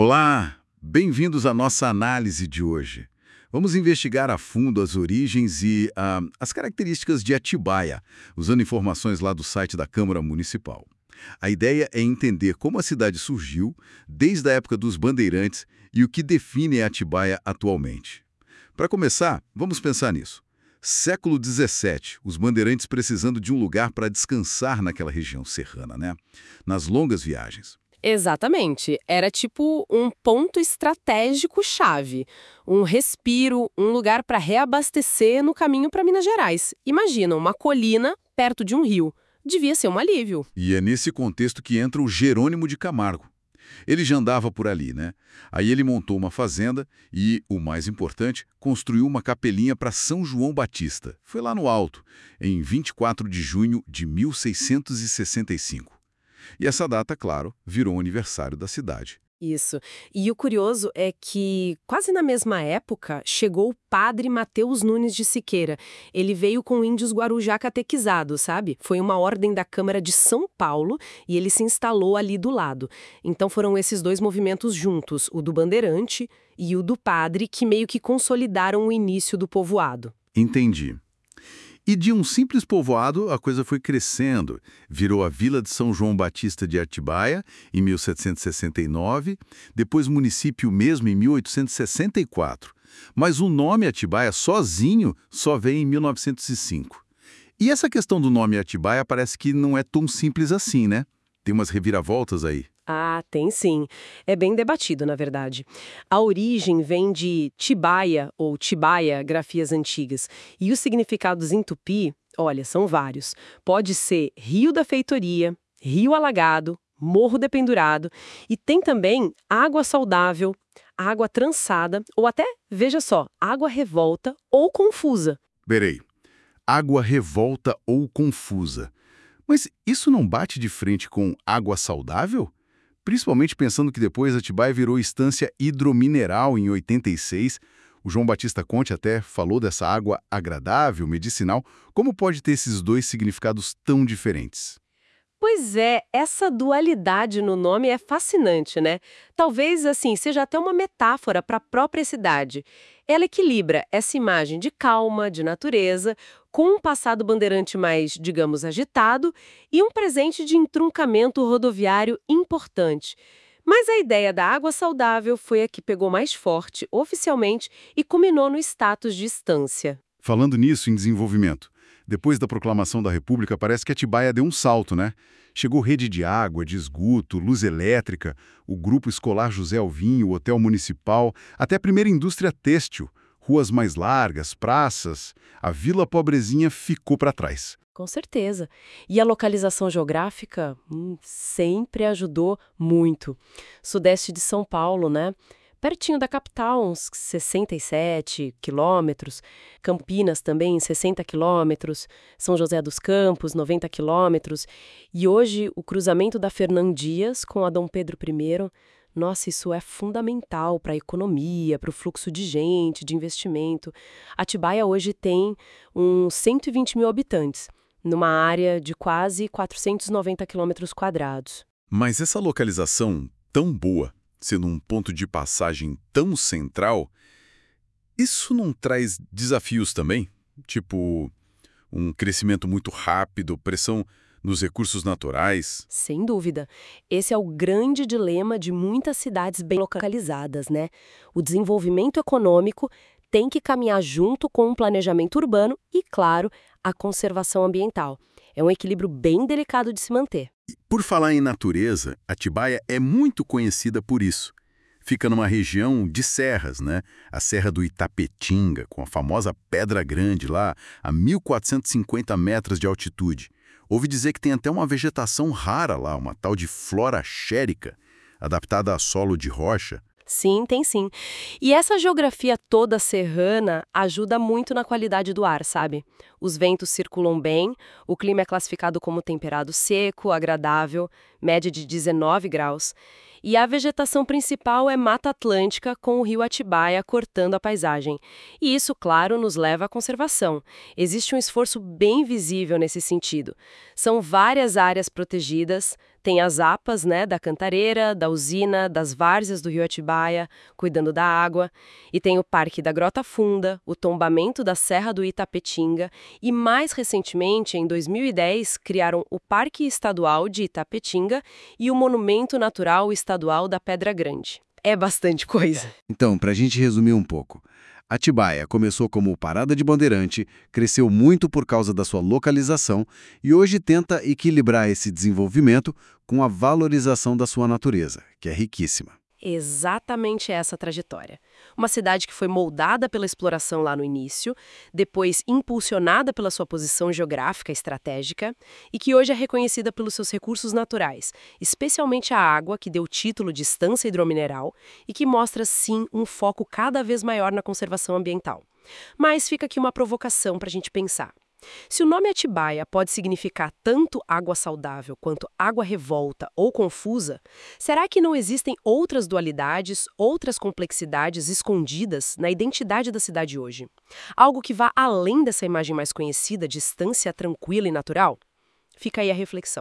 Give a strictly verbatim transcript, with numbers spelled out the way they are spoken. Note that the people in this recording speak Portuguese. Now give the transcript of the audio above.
Olá, bem-vindos à nossa análise de hoje. Vamos investigar a fundo as origens e ah, as características de Atibaia, usando informações lá do site da Câmara Municipal. A ideia é entender como a cidade surgiu, desde a época dos bandeirantes, e o que define Atibaia atualmente. Para começar, vamos pensar nisso. Século dezessete, os bandeirantes precisando de um lugar para descansar naquela região serrana, né? Nas longas viagens. Exatamente. Era tipo um ponto estratégico-chave. Um respiro, um lugar para reabastecer no caminho para Minas Gerais. Imagina, uma colina perto de um rio. Devia ser um alívio. E é nesse contexto que entra o Jerônimo de Camargo. Ele já andava por ali, né? Aí ele montou uma fazenda e, o mais importante, construiu uma capelinha para São João Batista. Foi lá no alto, em vinte e quatro de junho de mil seiscentos e sessenta e cinco. E essa data, claro, virou o aniversário da cidade. Isso. E o curioso é que, quase na mesma época, chegou o padre Mateus Nunes de Siqueira. Ele veio com índios Guarujá catequizados, sabe? Foi uma ordem da Câmara de São Paulo e ele se instalou ali do lado. Então foram esses dois movimentos juntos, o do bandeirante e o do padre, que meio que consolidaram o início do povoado. Entendi. E de um simples povoado, a coisa foi crescendo. Virou a Vila de São João Batista de Atibaia, em mil setecentos e sessenta e nove, depois município mesmo em mil oitocentos e sessenta e quatro. Mas o nome Atibaia sozinho só veio em mil novecentos e cinco. E essa questão do nome Atibaia parece que não é tão simples assim, né? Tem umas reviravoltas aí. Ah, tem sim. É bem debatido, na verdade. A origem vem de Tibaia ou Tibaia, grafias antigas. E os significados em tupi, olha, são vários. Pode ser rio da feitoria, rio alagado, morro dependurado. E tem também água saudável, água trançada ou até, veja só, água revolta ou confusa. Peraí. Água revolta ou confusa. Mas isso não bate de frente com água saudável? Principalmente pensando que depois Atibaia virou estância hidromineral em oitenta e seis. O João Batista Conte até falou dessa água agradável, medicinal. Como pode ter esses dois significados tão diferentes? Pois é, essa dualidade no nome é fascinante, né? Talvez, assim, seja até uma metáfora para a própria cidade. Ela equilibra essa imagem de calma, de natureza, com um passado bandeirante mais, digamos, agitado e um presente de entroncamento rodoviário importante. Mas a ideia da água saudável foi a que pegou mais forte, oficialmente, e culminou no status de estância. Falando nisso em desenvolvimento, depois da proclamação da República, parece que Atibaia deu um salto, né? Chegou rede de água, de esgoto, luz elétrica, o Grupo Escolar José Alvim, o Hotel Municipal, até a primeira indústria têxtil, ruas mais largas, praças. A Vila Pobrezinha ficou para trás. Com certeza. E a localização geográfica hum, sempre ajudou muito. Sudeste de São Paulo, né? Pertinho da capital, uns sessenta e sete quilômetros. Campinas também, sessenta quilômetros. São José dos Campos, noventa quilômetros. E hoje, o cruzamento da Fernão Dias com a Dom Pedro I, nossa, isso é fundamental para a economia, para o fluxo de gente, de investimento. Atibaia hoje tem uns cento e vinte mil habitantes, numa área de quase quatrocentos e noventa quilômetros quadrados. Mas essa localização tão boa, sendo um ponto de passagem tão central, isso não traz desafios também? Tipo, um crescimento muito rápido, pressão nos recursos naturais? Sem dúvida. Esse é o grande dilema de muitas cidades bem localizadas, né? O desenvolvimento econômico tem que caminhar junto com um planejamento urbano e, claro, a conservação ambiental. É um equilíbrio bem delicado de se manter. Por falar em natureza, Atibaia é muito conhecida por isso. Fica numa região de serras, né? A Serra do Itapetinga, com a famosa Pedra Grande lá, a mil quatrocentos e cinquenta metros de altitude. Ouvi dizer que tem até uma vegetação rara lá, uma tal de flora xérica, adaptada a solo de rocha. Sim, tem sim. E essa geografia toda serrana ajuda muito na qualidade do ar, sabe? Os ventos circulam bem, o clima é classificado como temperado seco, agradável, média de dezenove graus. E a vegetação principal é Mata Atlântica, com o rio Atibaia cortando a paisagem. E isso, claro, nos leva à conservação. Existe um esforço bem visível nesse sentido. São várias áreas protegidas, Tem as APAs, né, da Cantareira, da usina, das várzeas do Rio Atibaia, cuidando da água. E tem o Parque da Grota Funda, o tombamento da Serra do Itapetinga. E mais recentemente, em dois mil e dez, criaram o Parque Estadual de Itapetinga e o Monumento Natural Estadual da Pedra Grande. É bastante coisa. Então, para a gente resumir um pouco, Atibaia começou como parada de bandeirante, cresceu muito por causa da sua localização e hoje tenta equilibrar esse desenvolvimento com a valorização da sua natureza, que é riquíssima. Exatamente essa trajetória. Uma cidade que foi moldada pela exploração lá no início, depois impulsionada pela sua posição geográfica estratégica e que hoje é reconhecida pelos seus recursos naturais, especialmente a água, que deu o título de estância hidromineral e que mostra, sim, um foco cada vez maior na conservação ambiental. Mas fica aqui uma provocação para a gente pensar. Se o nome Atibaia pode significar tanto água saudável quanto água revolta ou confusa, será que não existem outras dualidades, outras complexidades escondidas na identidade da cidade hoje? Algo que vá além dessa imagem mais conhecida de estância tranquila e natural? Fica aí a reflexão.